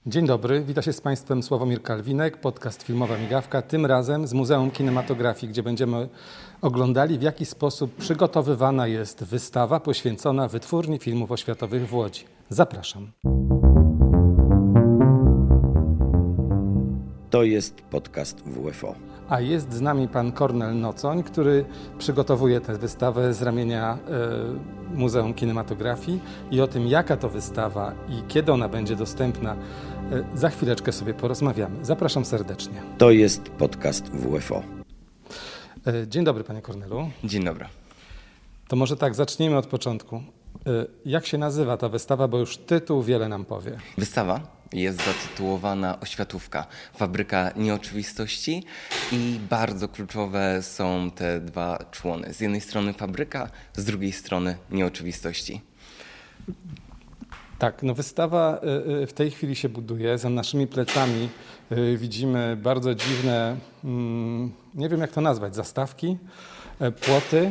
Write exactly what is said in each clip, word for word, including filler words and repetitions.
Dzień dobry, wita się z Państwem Sławomir Kalwinek, podcast Filmowa Migawka, tym razem z Muzeum Kinematografii, gdzie będziemy oglądali, w jaki sposób przygotowywana jest wystawa poświęcona Wytwórni Filmów Oświatowych w Łodzi. Zapraszam. To jest podcast W F O. A jest z nami pan Kornel Nocoń, który przygotowuje tę wystawę z ramienia y, Muzeum Kinematografii i o tym, jaka to wystawa i kiedy ona będzie dostępna, y, za chwileczkę sobie porozmawiamy. Zapraszam serdecznie. To jest podcast W F O. Y, dzień dobry, panie Kornelu. Dzień dobry. To może tak, zacznijmy od początku. Y, jak się nazywa ta wystawa, bo już tytuł wiele nam powie. Wystawa jest zatytułowana Oświatówka, fabryka nieoczywistości i bardzo kluczowe są te dwa człony. Z jednej strony fabryka, z drugiej strony nieoczywistości. Tak, no wystawa w tej chwili się buduje. Za naszymi plecami widzimy bardzo dziwne, nie wiem jak to nazwać, zastawki, płoty.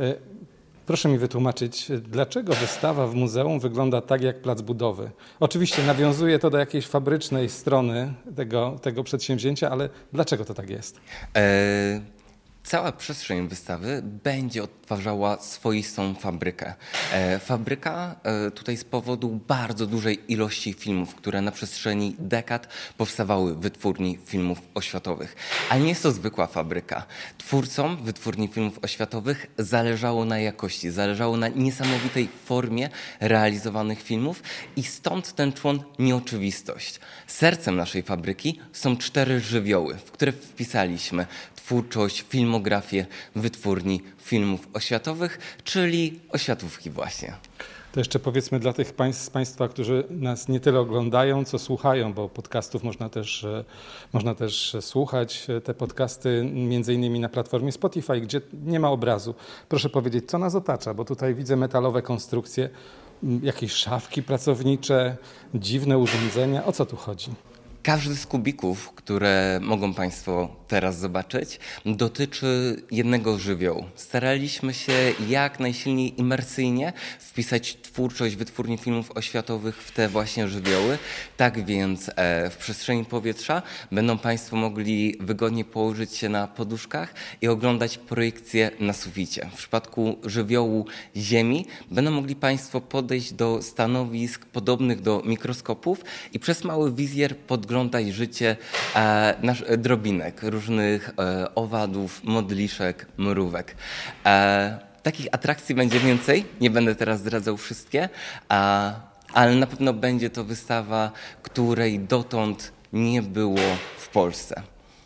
Proszę mi wytłumaczyć, dlaczego wystawa w muzeum wygląda tak jak plac budowy? Oczywiście nawiązuje to do jakiejś fabrycznej strony tego, tego przedsięwzięcia, ale dlaczego to tak jest? E- Cała przestrzeń wystawy będzie odtwarzała swoistą fabrykę. E, fabryka e, tutaj z powodu bardzo dużej ilości filmów, które na przestrzeni dekad powstawały w Wytwórni Filmów Oświatowych. Ale nie jest to zwykła fabryka. Twórcom Wytwórni Filmów Oświatowych zależało na jakości, zależało na niesamowitej formie realizowanych filmów i stąd ten człon nieoczywistość. Sercem naszej fabryki są cztery żywioły, w które wpisaliśmy twórczość, filmografię Wytwórni Filmów Oświatowych, czyli oświatówki właśnie. To jeszcze powiedzmy dla tych z Państwa, którzy nas nie tyle oglądają, co słuchają, bo podcastów można też, można też słuchać, te podcasty między innymi na platformie Spotify, gdzie nie ma obrazu. Proszę powiedzieć, co nas otacza, bo tutaj widzę metalowe konstrukcje, jakieś szafki pracownicze, dziwne urządzenia. O co tu chodzi? Każdy z kubików, które mogą Państwo teraz zobaczyć, dotyczy jednego żywiołu. Staraliśmy się jak najsilniej imersyjnie wpisać twórczość Wytwórni Filmów Oświatowych w te właśnie żywioły. Tak więc w przestrzeni powietrza będą Państwo mogli wygodnie położyć się na poduszkach i oglądać projekcje na suficie. W przypadku żywiołu Ziemi będą mogli Państwo podejść do stanowisk podobnych do mikroskopów i przez mały wizjer podglądać oglądać życie e, nasz, e, drobinek, różnych e, owadów, modliszek, mrówek. E, takich atrakcji będzie więcej, nie będę teraz zdradzał wszystkie, a, ale na pewno będzie to wystawa, której dotąd nie było w Polsce.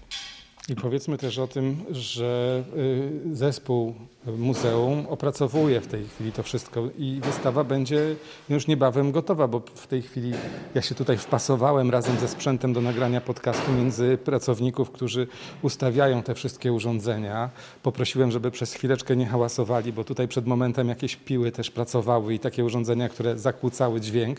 I powiedzmy też o tym, że zespół muzeum opracowuje w tej chwili to wszystko i wystawa będzie już niebawem gotowa, bo w tej chwili ja się tutaj wpasowałem razem ze sprzętem do nagrania podcastu między pracowników, którzy ustawiają te wszystkie urządzenia. Poprosiłem, żeby przez chwileczkę nie hałasowali, bo tutaj przed momentem jakieś piły też pracowały i takie urządzenia, które zakłócały dźwięk.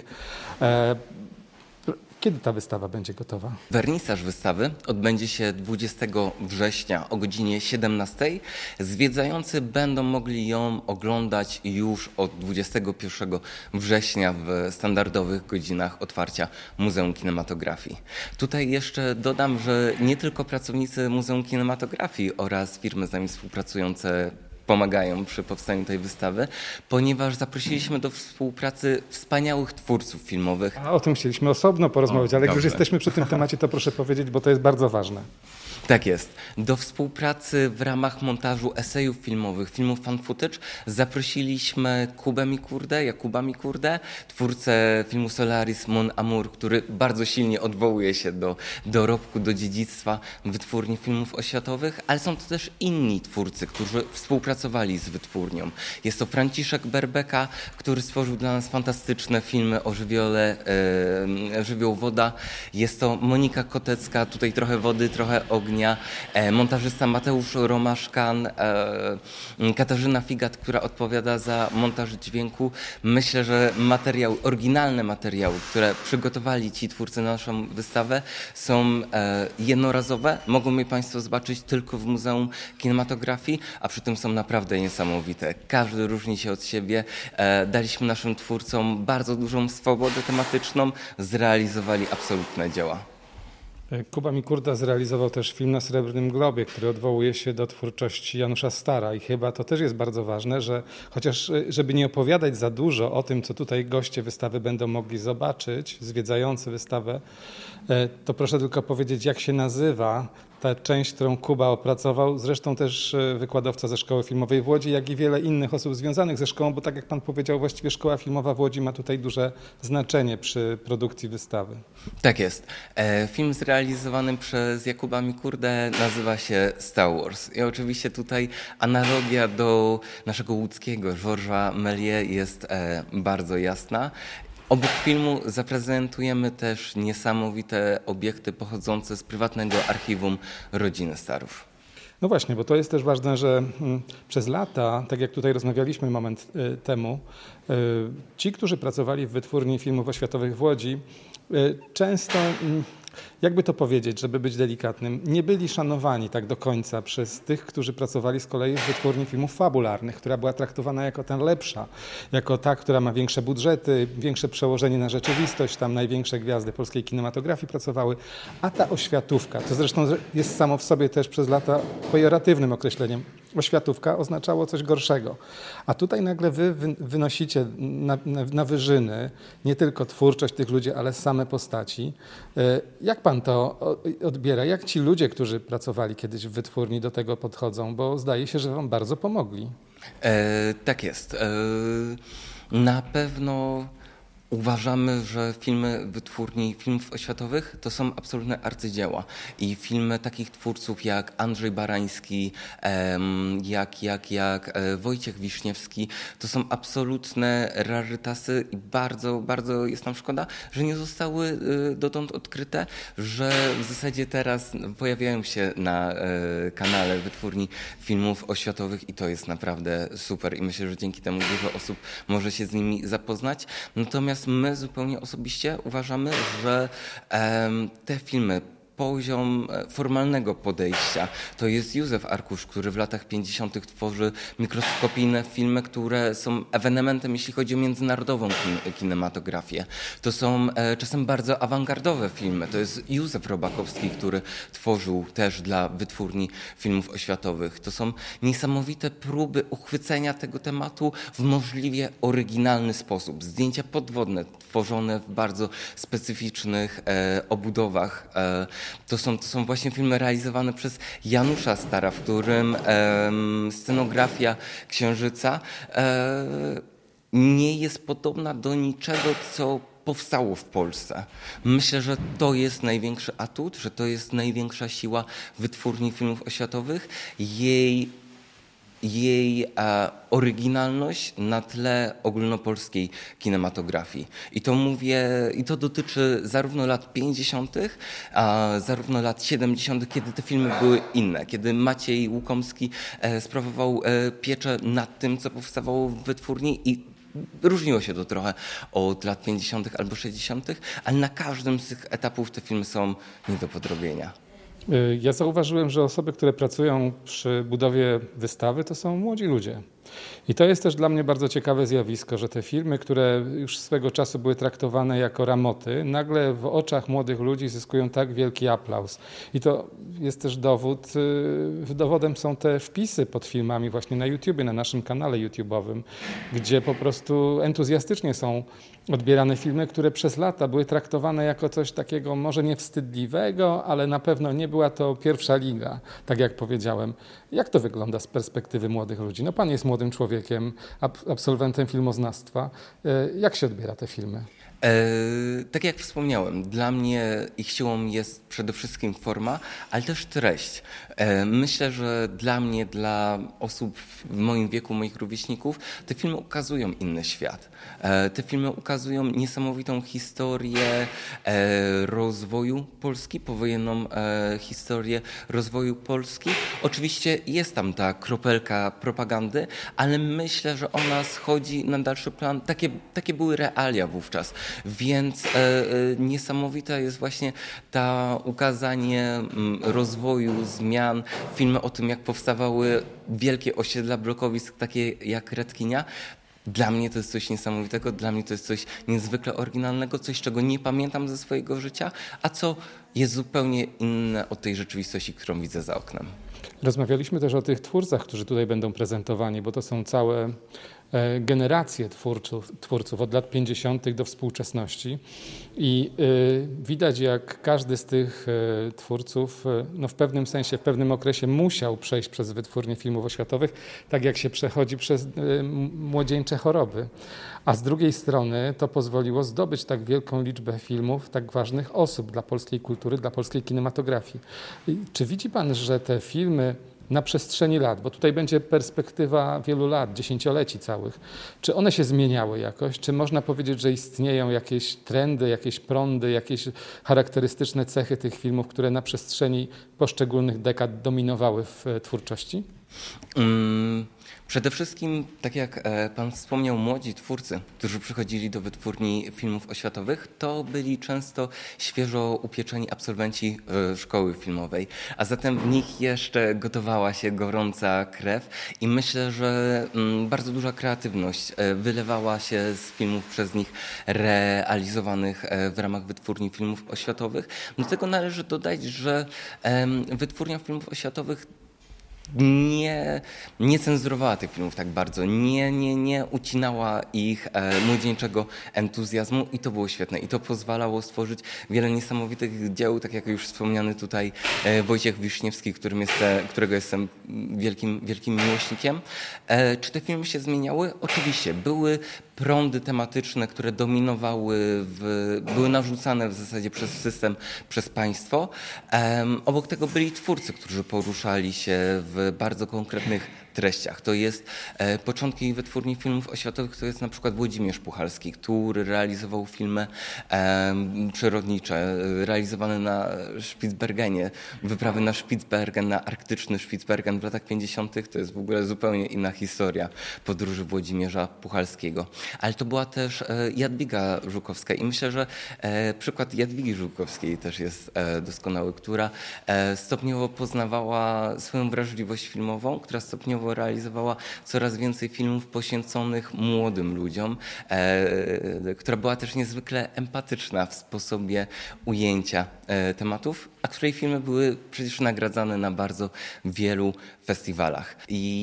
Kiedy ta wystawa będzie gotowa? Wernisaż wystawy odbędzie się dwudziestego września o godzinie siedemnastej. Zwiedzający będą mogli ją oglądać już od dwudziestego pierwszego września w standardowych godzinach otwarcia Muzeum Kinematografii. Tutaj jeszcze dodam, że nie tylko pracownicy Muzeum Kinematografii oraz firmy z nami współpracujące pomagają przy powstaniu tej wystawy, ponieważ zaprosiliśmy do współpracy wspaniałych twórców filmowych. A o tym chcieliśmy osobno porozmawiać, o, ale jak dobrze. już jesteśmy przy tym temacie, to proszę powiedzieć, bo to jest bardzo ważne. Tak jest. Do współpracy w ramach montażu esejów filmowych, filmów fan footage zaprosiliśmy Kubę Mikurdę, Jakuba Mikurdę, twórcę filmu Solaris Mon Amour, który bardzo silnie odwołuje się do dorobku, do dziedzictwa Wytwórni Filmów Oświatowych, ale są to też inni twórcy, którzy współpracowali z Wytwórnią. Jest to Franciszek Berbeka, który stworzył dla nas fantastyczne filmy o żywiole, e, żywioł woda. Jest to Monika Kotecka, tutaj trochę wody, trochę ognia. Montażysta Mateusz Romaszkan, Katarzyna Figat, która odpowiada za montaż dźwięku. Myślę, że materiały, oryginalne materiały, które przygotowali ci twórcy na naszą wystawę, są jednorazowe. Mogą je Państwo zobaczyć tylko w Muzeum Kinematografii, a przy tym są na naprawdę niesamowite. Każdy różni się od siebie. E, daliśmy naszym twórcom bardzo dużą swobodę tematyczną, zrealizowali absolutne dzieła. Kuba Mikurda zrealizował też film na Srebrnym Globie, który odwołuje się do twórczości Janusza Stara i chyba to też jest bardzo ważne, że chociaż żeby nie opowiadać za dużo o tym, co tutaj goście wystawy będą mogli zobaczyć, zwiedzający wystawę, to proszę tylko powiedzieć, jak się nazywa ta część, którą Kuba opracował, zresztą też wykładowca ze Szkoły Filmowej w Łodzi, jak i wiele innych osób związanych ze szkołą, bo tak jak pan powiedział, właściwie Szkoła Filmowa w Łodzi ma tutaj duże znaczenie przy produkcji wystawy. Tak jest. E, film zrealizowany przez Jakuba Mikurdę nazywa się Star Wars. I oczywiście tutaj analogia do naszego łódzkiego Georgesa Méliès jest e, bardzo jasna. Obok filmu zaprezentujemy też niesamowite obiekty pochodzące z prywatnego archiwum rodziny Starów. No właśnie, bo to jest też ważne, że przez lata, tak jak tutaj rozmawialiśmy moment temu, ci, którzy pracowali w Wytwórni Filmów Oświatowych w Łodzi, często, jakby to powiedzieć, żeby być delikatnym, nie byli szanowani tak do końca przez tych, którzy pracowali z kolei w Wytwórni Filmów Fabularnych, która była traktowana jako ta lepsza, jako ta, która ma większe budżety, większe przełożenie na rzeczywistość, tam największe gwiazdy polskiej kinematografii pracowały, a ta oświatówka, to zresztą jest samo w sobie też przez lata pejoratywnym określeniem, oświatówka oznaczało coś gorszego. A tutaj nagle wy wynosicie na, na, na wyżyny nie tylko twórczość tych ludzi, ale same postaci. Jak pan to odbiera? Jak ci ludzie, którzy pracowali kiedyś w wytwórni, do tego podchodzą? Bo zdaje się, że wam bardzo pomogli. E, tak jest. E, na pewno uważamy, że filmy wytwórni filmów oświatowych to są absolutne arcydzieła i filmy takich twórców jak Andrzej Barański, jak, jak, jak Wojciech Wiśniewski to są absolutne rarytasy i bardzo, bardzo jest nam szkoda, że nie zostały dotąd odkryte, że w zasadzie teraz pojawiają się na kanale wytwórni filmów oświatowych i to jest naprawdę super i myślę, że dzięki temu dużo osób może się z nimi zapoznać. Natomiast my zupełnie osobiście uważamy, że um, te filmy, poziom formalnego podejścia. To jest Józef Arkusz, który w latach pięćdziesiątych tworzy mikroskopijne filmy, które są ewenementem, jeśli chodzi o międzynarodową kin kinematografię. To są e, czasem bardzo awangardowe filmy. To jest Józef Robakowski, który tworzył też dla wytwórni filmów oświatowych. To są niesamowite próby uchwycenia tego tematu w możliwie oryginalny sposób. Zdjęcia podwodne, tworzone w bardzo specyficznych e, obudowach. E, To są, to są właśnie filmy realizowane przez Janusza Stara, w którym e, scenografia Księżyca e, nie jest podobna do niczego, co powstało w Polsce. Myślę, że to jest największy atut, że to jest największa siła wytwórni filmów oświatowych. Jej jej e, oryginalność na tle ogólnopolskiej kinematografii. I to mówię, i to dotyczy zarówno lat pięćdziesiątych, a zarówno lat siedemdziesiątych, kiedy te filmy były inne, kiedy Maciej Łukomski e, sprawował e, pieczę nad tym, co powstawało w wytwórni i różniło się to trochę od lat pięćdziesiątych albo sześćdziesiątych, ale na każdym z tych etapów te filmy są nie do podrobienia. Ja zauważyłem, że osoby, które pracują przy budowie wystawy, to są młodzi ludzie. I to jest też dla mnie bardzo ciekawe zjawisko, że te filmy, które już swego czasu były traktowane jako ramoty, nagle w oczach młodych ludzi zyskują tak wielki aplauz. I to jest też dowód, dowodem są te wpisy pod filmami właśnie na YouTubie, na naszym kanale YouTube'owym, gdzie po prostu entuzjastycznie są odbierane filmy, które przez lata były traktowane jako coś takiego może nie wstydliwego, ale na pewno nie była to pierwsza liga, tak jak powiedziałem. Jak to wygląda z perspektywy młodych ludzi? No pan jest młodym człowiekiem, absolwentem filmoznawstwa. Jak się odbiera te filmy? E, tak jak wspomniałem, dla mnie ich siłą jest przede wszystkim forma, ale też treść. E, myślę, że dla mnie, dla osób w moim wieku, moich rówieśników, te filmy ukazują inny świat. E, te filmy ukazują niesamowitą historię e, rozwoju Polski, powojenną e, historię rozwoju Polski. Oczywiście jest tam ta kropelka propagandy, ale myślę, że ona schodzi na dalszy plan. Takie, takie były realia wówczas. Więc e, e, niesamowita jest właśnie ta ukazanie m, rozwoju, zmian, filmy o tym, jak powstawały wielkie osiedla blokowisk, takie jak Redkinia. Dla mnie to jest coś niesamowitego, dla mnie to jest coś niezwykle oryginalnego, coś, czego nie pamiętam ze swojego życia, a co jest zupełnie inne od tej rzeczywistości, którą widzę za oknem. Rozmawialiśmy też o tych twórcach, którzy tutaj będą prezentowani, bo to są całe generacje twórców, twórców od lat pięćdziesiątych do współczesności i y, widać, jak każdy z tych y, twórców y, no w pewnym sensie, w pewnym okresie musiał przejść przez wytwórnie filmów oświatowych, tak jak się przechodzi przez y, młodzieńcze choroby. A z drugiej strony to pozwoliło zdobyć tak wielką liczbę filmów tak ważnych osób dla polskiej kultury, dla polskiej kinematografii. I czy widzi pan, że te filmy na przestrzeni lat, bo tutaj będzie perspektywa wielu lat, dziesięcioleci całych. Czy one się zmieniały jakoś? Czy można powiedzieć, że istnieją jakieś trendy, jakieś prądy, jakieś charakterystyczne cechy tych filmów, które na przestrzeni poszczególnych dekad dominowały w twórczości? Mm. Przede wszystkim, tak jak pan wspomniał, młodzi twórcy, którzy przychodzili do wytwórni filmów oświatowych, to byli często świeżo upieczeni absolwenci szkoły filmowej, a zatem w nich jeszcze gotowała się gorąca krew i myślę, że bardzo duża kreatywność wylewała się z filmów przez nich realizowanych w ramach wytwórni filmów oświatowych. Do tego należy dodać, że wytwórnia filmów oświatowych nie, nie cenzurowała tych filmów tak bardzo, nie, nie, nie ucinała ich e, młodzieńczego entuzjazmu i to było świetne. I to pozwalało stworzyć wiele niesamowitych dzieł, tak jak już wspomniany tutaj e, Wojciech Wiszniewski, którym jest, którego jestem wielkim, wielkim miłośnikiem. E, czy te filmy się zmieniały? Oczywiście. Były prądy tematyczne, które dominowały, w, były narzucane w zasadzie przez system, przez państwo. Um, obok tego byli twórcy, którzy poruszali się w bardzo konkretnych treściach. To jest e, początki wytwórni filmów oświatowych, to jest na przykład Włodzimierz Puchalski, który realizował filmy e, przyrodnicze, realizowane na Spitsbergenie, wyprawy na Spitsbergen, na arktyczny Spitsbergen w latach pięćdziesiątych. To jest w ogóle zupełnie inna historia podróży Włodzimierza Puchalskiego. Ale to była też e, Jadwiga Żukowska i myślę, że e, przykład Jadwigi Żukowskiej też jest e, doskonały, która e, stopniowo poznawała swoją wrażliwość filmową, która stopniowo realizowała coraz więcej filmów poświęconych młodym ludziom, e, która była też niezwykle empatyczna w sposobie ujęcia e, tematów, a której filmy były przecież nagradzane na bardzo wielu festiwalach.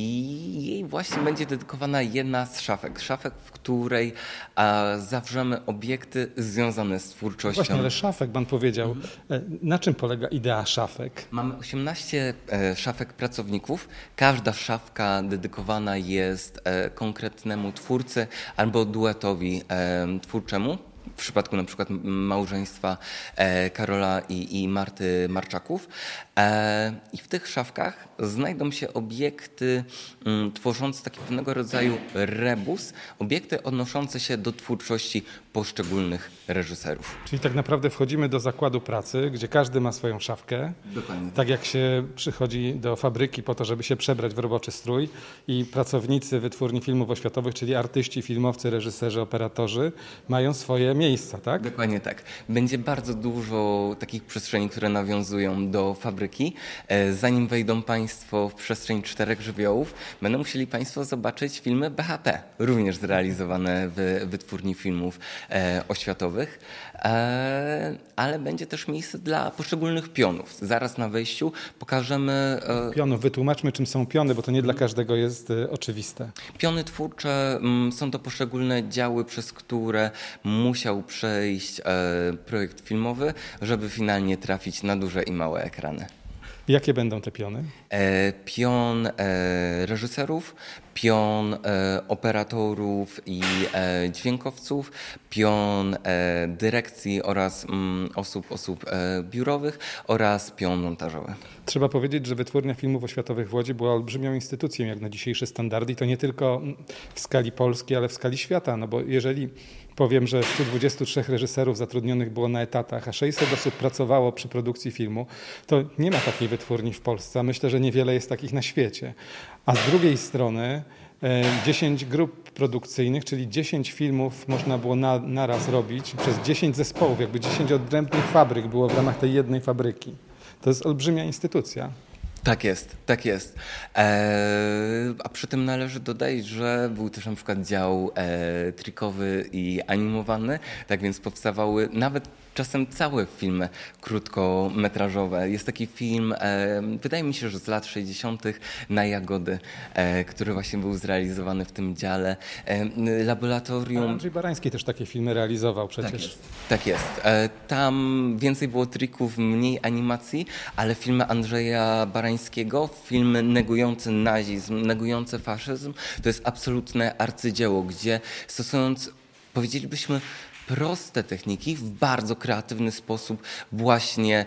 I jej właśnie będzie dedykowana jedna z szafek. Szafek, w której a, zawrzemy obiekty związane z twórczością. Właśnie, ale szafek, pan powiedział. Mhm. Na czym polega idea szafek? Mamy osiemnaście e, szafek pracowników. Każda szafka dedykowana jest e, konkretnemu twórcy albo duetowi e, twórczemu. W przypadku na przykład małżeństwa e, Karola i, i Marty Marczaków. E, I w tych szafkach znajdą się obiekty m, tworzące taki pewnego rodzaju rebus, obiekty odnoszące się do twórczości poszczególnych reżyserów. Czyli tak naprawdę wchodzimy do zakładu pracy, gdzie każdy ma swoją szafkę. Dokładnie. Tak jak się przychodzi do fabryki po to, żeby się przebrać w roboczy strój i pracownicy wytwórni filmów oświatowych, czyli artyści, filmowcy, reżyserzy, operatorzy mają swoje miejsca, tak? Dokładnie tak. Będzie bardzo dużo takich przestrzeni, które nawiązują do fabryki. Zanim wejdą Państwo w przestrzeń czterech żywiołów, będą musieli Państwo zobaczyć filmy B H P, również zrealizowane w wytwórni filmów oświatowych, ale będzie też miejsce dla poszczególnych pionów. Zaraz na wejściu pokażemy... Pionów, wytłumaczmy, czym są piony, bo to nie dla każdego jest oczywiste. Piony twórcze są to poszczególne działy, przez które musiał przejść projekt filmowy, żeby finalnie trafić na duże i małe ekrany. Jakie będą te piony? Pion reżyserów, pion operatorów i dźwiękowców, pion dyrekcji oraz osób, osób biurowych oraz pion montażowy. Trzeba powiedzieć, że Wytwórnia Filmów Oświatowych w Łodzi była olbrzymią instytucją jak na dzisiejsze standardy i to nie tylko w skali Polski, ale w skali świata, no bo jeżeli powiem, że stu dwudziestu trzech reżyserów zatrudnionych było na etatach, a sześćset osób pracowało przy produkcji filmu, to nie ma takiej wytwórni w Polsce. Myślę, że niewiele jest takich na świecie. A z drugiej strony dziesięć grup produkcyjnych, czyli dziesięć filmów można było na, naraz robić przez dziesięć zespołów, jakby dziesięć odrębnych fabryk było w ramach tej jednej fabryki. To jest olbrzymia instytucja. Tak jest, tak jest. Eee, a przy tym należy dodać, że był też na przykład dział e, trikowy i animowany, tak więc powstawały nawet czasem całe filmy krótkometrażowe. Jest taki film, e, wydaje mi się, że z lat sześćdziesiątych na Jagody, e, który właśnie był zrealizowany w tym dziale. E, laboratorium... Andrzej Barański też takie filmy realizował przecież. Tak jest. Tak jest. E, tam więcej było trików, mniej animacji, ale filmy Andrzeja Barańskiego, filmy negujące nazizm, negujące faszyzm, to jest absolutne arcydzieło, gdzie stosując, powiedzielibyśmy, proste techniki w bardzo kreatywny sposób właśnie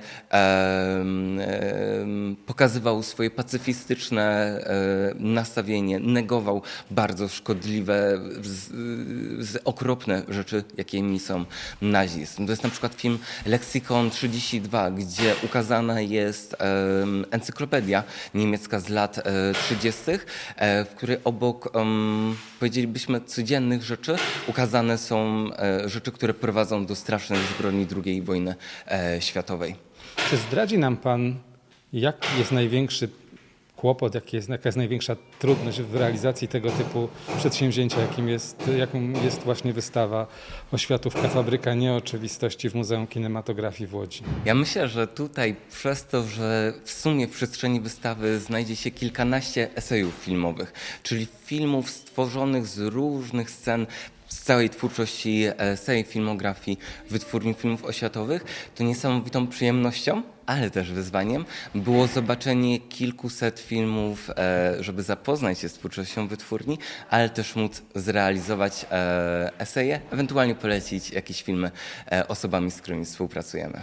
um, um, pokazywał swoje pacyfistyczne um, nastawienie, negował bardzo szkodliwe, z, z okropne rzeczy, jakimi są nazizm. To jest na przykład film Lexikon trzydzieści dwa, gdzie ukazana jest um, encyklopedia niemiecka z lat um, trzydziestych, um, w której obok, um, powiedzielibyśmy, codziennych rzeczy ukazane są um, rzeczy, które prowadzą do strasznych zbrodni drugiej wojny e, światowej. Czy zdradzi nam pan, jaki jest największy kłopot, jaki jest, jaka jest największa trudność w realizacji tego typu przedsięwzięcia, jakim jest, jaką jest właśnie wystawa Oświatówka Fabryka Nieoczywistości w Muzeum Kinematografii w Łodzi? Ja myślę, że tutaj przez to, że w sumie w przestrzeni wystawy znajdzie się kilkanaście esejów filmowych, czyli filmów stworzonych z różnych scen z całej twórczości, z całej filmografii Wytwórni Filmów Oświatowych, to niesamowitą przyjemnością, ale też wyzwaniem było zobaczenie kilkuset filmów, żeby zapoznać się z twórczością wytwórni, ale też móc zrealizować eseje, ewentualnie polecić jakieś filmy osobami, z którymi współpracujemy.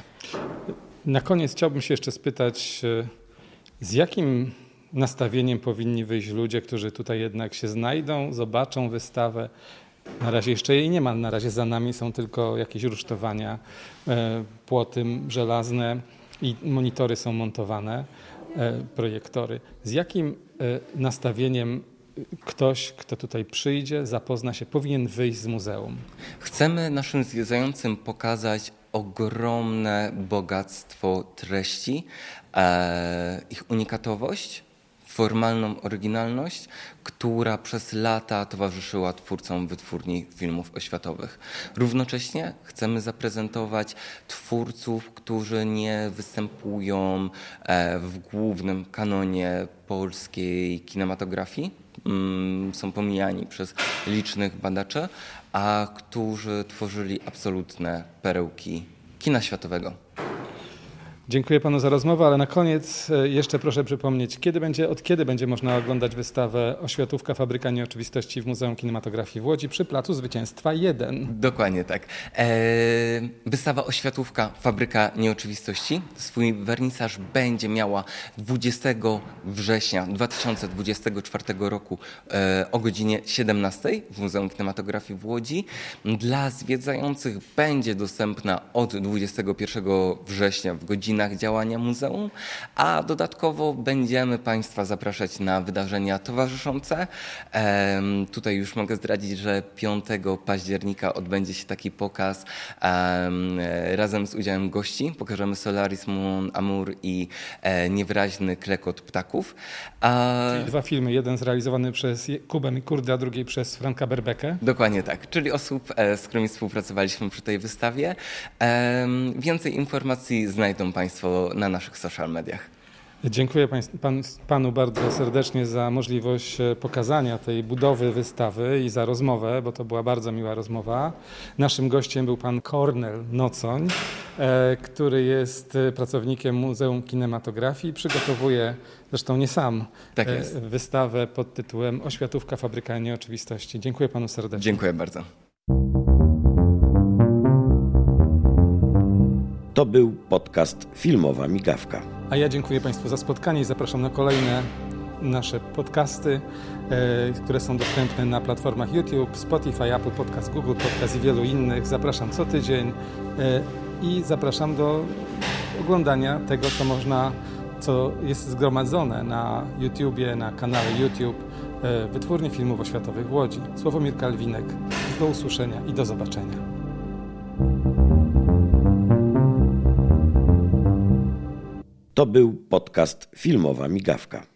Na koniec chciałbym się jeszcze spytać, z jakim nastawieniem powinni wyjść ludzie, którzy tutaj jednak się znajdą, zobaczą wystawę. Na razie jeszcze jej nie ma, na razie za nami są tylko jakieś rusztowania, płoty żelazne i monitory są montowane, projektory. Z jakim nastawieniem ktoś, kto tutaj przyjdzie, zapozna się, powinien wyjść z muzeum? Chcemy naszym zwiedzającym pokazać ogromne bogactwo treści, ich unikatowość, formalną oryginalność, która przez lata towarzyszyła twórcom Wytwórni Filmów Oświatowych. Równocześnie chcemy zaprezentować twórców, którzy nie występują w głównym kanonie polskiej kinematografii, są pomijani przez licznych badaczy, a którzy tworzyli absolutne perełki kina światowego. Dziękuję panu za rozmowę, ale na koniec jeszcze proszę przypomnieć, kiedy będzie, od kiedy będzie można oglądać wystawę Oświatówka Fabryka Nieoczywistości w Muzeum Kinematografii w Łodzi przy Placu Zwycięstwa jeden. Dokładnie tak. Eee, wystawa Oświatówka Fabryka Nieoczywistości swój wernisaż będzie miała dwudziestego września dwa tysiące dwudziestego czwartego roku e, o godzinie siedemnastej w Muzeum Kinematografii w Łodzi. Dla zwiedzających będzie dostępna od dwudziestego pierwszego września w godzinach działania muzeum, a dodatkowo będziemy Państwa zapraszać na wydarzenia towarzyszące. Um, tutaj już mogę zdradzić, że piątego października odbędzie się taki pokaz um, razem z udziałem gości. Pokażemy Solaris Mon Amour i e, Niewyraźny klekot ptaków. A... Czyli dwa filmy, jeden zrealizowany przez Kubę Mikurdę, a drugi przez Franka Berbekę. Dokładnie tak, czyli osób, e, z którymi współpracowaliśmy przy tej wystawie. E, więcej informacji znajdą Państwo na naszych social mediach. Dziękuję pań, pan, panu bardzo serdecznie za możliwość pokazania tej budowy wystawy i za rozmowę, bo to była bardzo miła rozmowa. Naszym gościem był pan Kornel Nocoń, e, który jest pracownikiem Muzeum Kinematografii. Przygotowuje, zresztą nie sam, tak jest. e, wystawę pod tytułem Oświatówka Fabryka Nieoczywistości. Dziękuję panu serdecznie. Dziękuję bardzo. To był podcast Filmowa Migawka. A ja dziękuję Państwu za spotkanie i zapraszam na kolejne nasze podcasty, e, które są dostępne na platformach YouTube, Spotify, Apple Podcast, Google Podcast i wielu innych. Zapraszam co tydzień e, i zapraszam do oglądania tego, co można, co jest zgromadzone na YouTubie, na kanale YouTube Wytwórni Filmów Oświatowych w Łodzi. Sławomir Kalwinek. Do usłyszenia i do zobaczenia. To był podcast Filmowa Migawka.